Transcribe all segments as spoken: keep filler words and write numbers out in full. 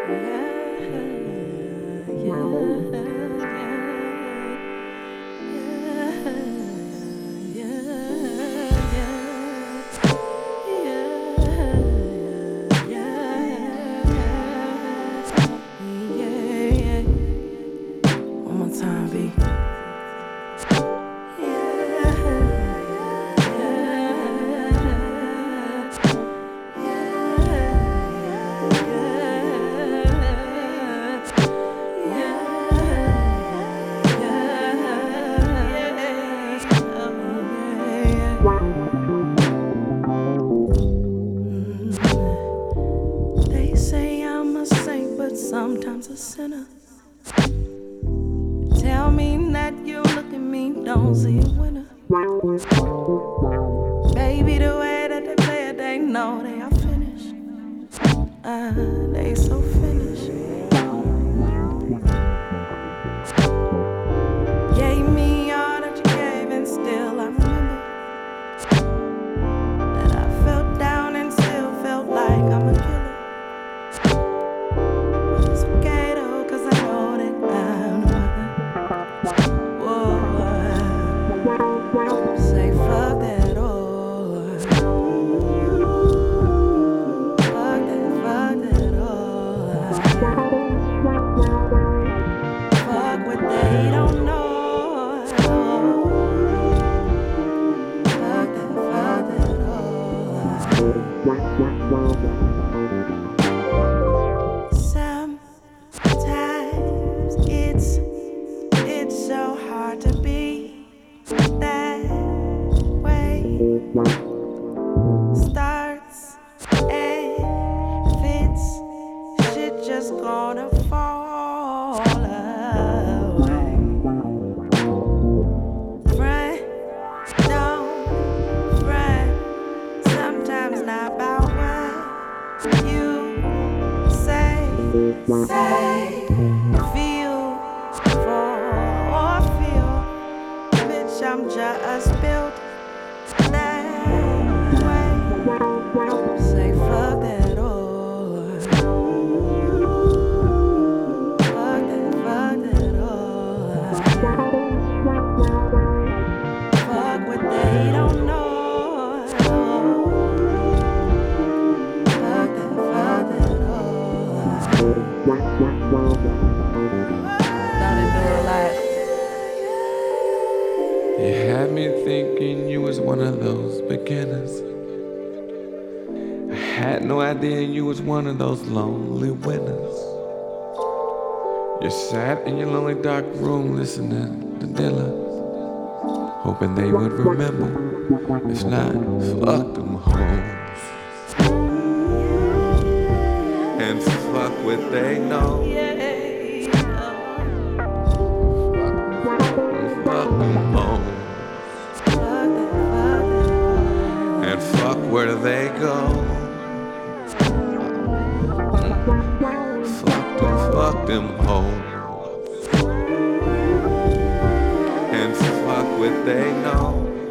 Sometimes a sinner. Tell me that you look at me, don't see a winner. Baby, the way that they play it, they know they are finished. Uh, they so finished. Gave me all that you gave, and still I remember that I felt down and still felt like I'm a killer. It's okay though, cause I know that I'm the one. Whoa, say fuck that all. Fuck that, fuck that all. Fuck what they don't know. Fuck that, fuck that all. Sometimes it's it's so hard to be that way. Starts and fits, shit just gonna fall away. Front, don't front. Sometimes not about what you say, say, feel for or feel. Bitch, I'm just built that way. Say fuck that all. Fuck that, fuck that all. Fuck what they don't know. Fuck that, fuck that all. Thought it do a lot. You had me thinking you was one of those beginners. I had no idea you was one of those lonely winners. You sat in your lonely dark room listening to Dilla, hoping they would remember. If not, fuck them hoes. And fuck what they know. Fuck them hoes. And fuck where they go. Fuck them, fuck them hoes. And fuck what they know.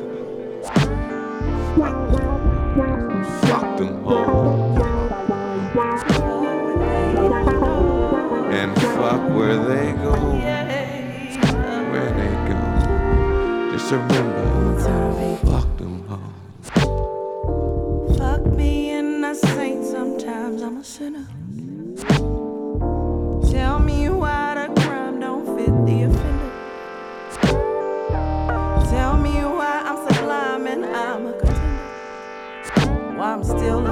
Fuck them hoes. And fuck where they go. Where they go. Just remember, fuck them hoes. Fuck me and I saint, sometimes I'm a sinner. Tell me why the crime don't fit the offender. Tell me why I'm sublime and I'm a contender. Why I'm still